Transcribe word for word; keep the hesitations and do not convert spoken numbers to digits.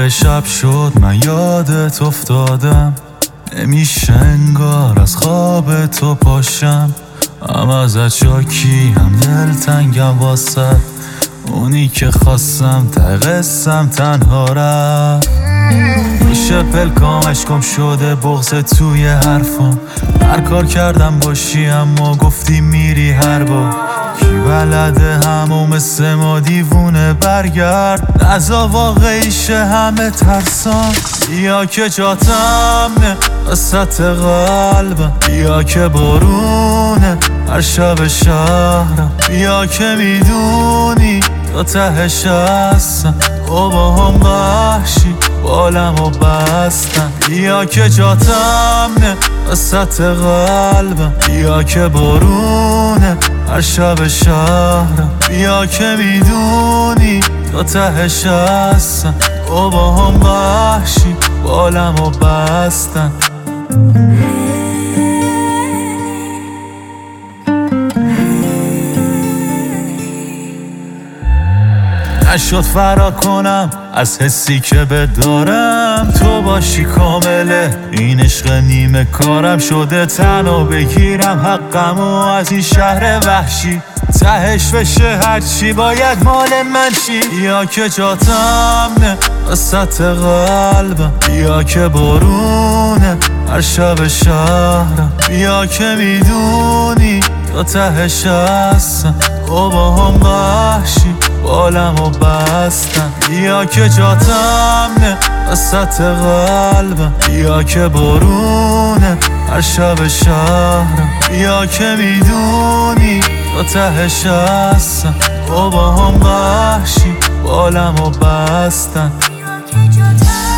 آخه شب شد من یادت افتادم، نمیشه انگار از خواب تو پاشم. هم ازت شاکی هم دلتنگم واسه اونی که خواستم ته قسم تنها رفت. میشه پلکام اشکم شده بغض توی حرفم، هر کار کردم باشی اما گفتی میری هر بار. کی بلده همو مثل ما دیوونه برگرد، نزا واقعیشه همه ترسان. بیا که جاتم نه وسط قلبم، بیا که بارونه هر شب شهرم، بیا که میدونی تا تهش هستم تو با هم وحشی بالم و بستم. بیا که جاتم نه وسط قلبم، بیا که بارونه هر شب شهرم، بیا که میدونی تا تهش هستم تو با هم وحشی بالم و بستم. نشد فرار کنم از حسی که بدارم، تو باشی کامله این عشق نیمه کارم شده تنها بگیرم حقمو از این شهر وحشی. تهش بشه هرچی باید مال من چی. بیا که جاتم نه وسط قلبم، بیا که بارونه هر شب شهرم، بیا که میدونی تا تهش هستم تو با هم وحشی بالم و بستم. بیا که جاتم نه وسط قلبم، بیا که بارونه هر شب شهرم، بیا که میدونی تا تهش هستم تو با هم وحشی بالم و بستم.